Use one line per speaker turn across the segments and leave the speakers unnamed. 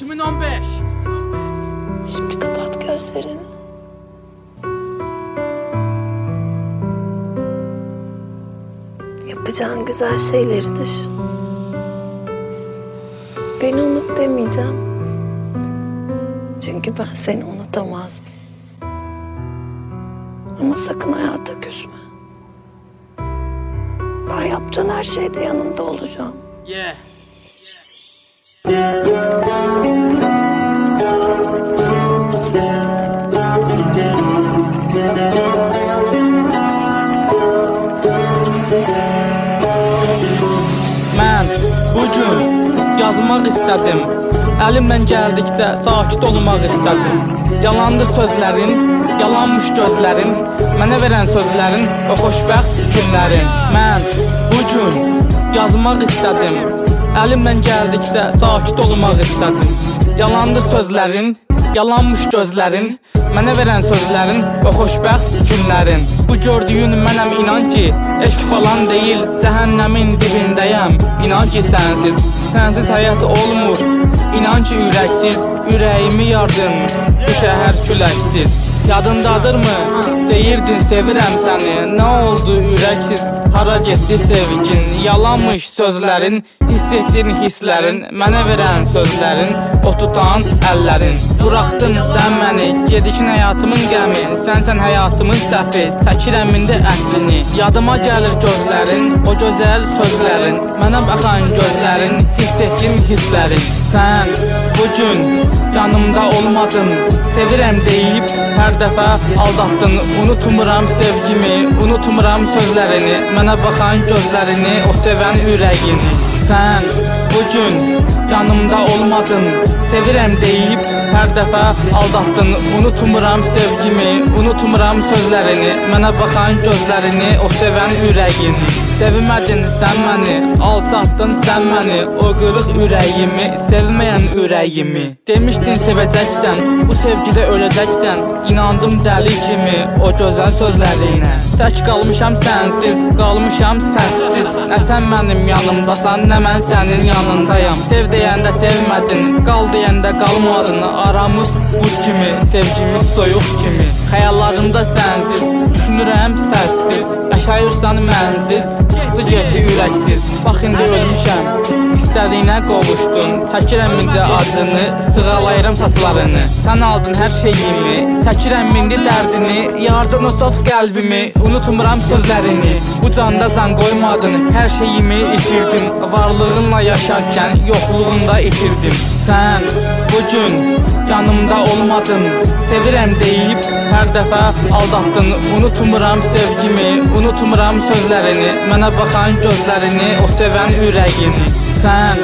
2015.
Şimdi kapat gözlerini. Yapacağın güzel şeyleri düşün. Beni unut demeyeceğim. Çünkü ben seni unutamazdım. Ama sakın hayata küsme. Ben yaptığın her şeyde yanımda olacağım.
Yeah. Mən bugün yazmaq istədim. Əlimdən gəldikdə sakit olmaq istədim. Yalandı sözlərin, yalanmış gözlərin, mənə verən sözlərin, o xoşbəxt günlərin. Mən bugün yazmaq istədim. Əlimdən gəldikdə sakit olmaq istədim. Yalandı sözlərin, yalanmış gözlərin, mənə verən sözlərin, o xoşbəxt günlərin. Bu gördüyün mənəm, inan ki, eşq falan deyil, cəhənnəmin dibindəyəm. İnan ki sənsiz, sənsiz həyat olmur. İnan ki ürəksiz, ürəyimi yardın, bu şəhər küləksiz. Yadındadırmı? Deyirdin sevirəm səni. Nə oldu ürəksiz? Hara getdi sevgin? Yalanmış sözlərin, hiss etdin hisslərin, mənə verən sözlərin, o tutan əllərin. Buraxdın sən məni, gedişin həyatımın qəmi, sənsən həyatımın səhvi, çəkirəm indi ətrini. Yadıma gəlir gözlərin, o gözəl sözlərin, mənə baxan gözlərin, hiss etdin hisslərin. Sən bugün yanımda olmadın, sevirəm deyib hər dəfə aldatdın. Unutmuram sevgimi, unutmuram sözlərini, mənə baxan gözlərini, o sevən ürəyini. Sən bugün yanımda olmadın, sevirəm deyib hər dəfə aldatdın. Unutmuram sevgimi, unutmuram sözlərini, mənə baxan gözlərini, o sevən ürəyini. Sevmədin sən məni, alçatdın sən məni, o qırıq ürəyimi, sevməyən ürəyimi. Demişdin sevəcəksən, bu sevgidə öləcəksən, inandım dəli kimi o gözəl sözlərinə. Tək qalmışam sənsiz, qalmışam səssiz, nə sən mənim yanımdasan, nə mən sənin yanındayam. Sev deyəndə sevmədin, qal deyəndə qalmadın, aramız buz kimi, sevgimiz soyuq kimi. Xəyallarımda sənsiz, düşünürəm səssiz, yaşayırsan mənsiz, çıxdı getdi ürəksiz. Bax indi ölmüşəm, istədiyinə qovuşdun, çəkirəm indi acını, sığalayıram saçlarını. Sən aldın hər şeyimi, çəkirəm indi dərdini, yardın o sof qəlbimi, unutmuram sözlərini. Bu canda can qoymadın, hər şeyimi itirdim, varlığınla yaşarkən yoxluğunda itirdim. Sən bugün yanımda olmadın, sevirəm deyib hər dəfə aldatdın. Unutmuram sevgimi, unutmuram sözlərini, mənə baxan gözlərini, o sevən ürəyini. Sən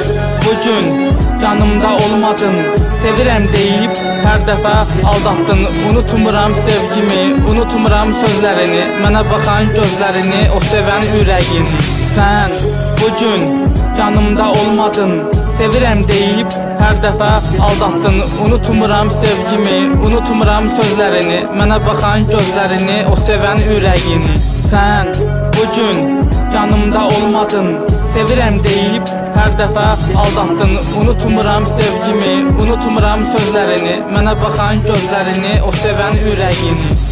bugün yanımda olmadın, sevirəm deyib hər dəfə aldatdın. Unutmuram sevgimi, unutmuram sözlərini, mənə baxan gözlərini, o sevən ürəyini. Sən bugün yanımda olmadın, sevirəm deyib hər dəfə aldatdın. Unutmuram sevgimi, unutmuram sözlərini, mənə baxan gözlərini, o sevən ürəyini. Sən bugün yanımda olmadın, sevirəm deyib hər dəfə aldatdın. Unutmuram sevgimi, unutmuram sözlərini, mənə baxan gözlərini, o sevən ürəyini.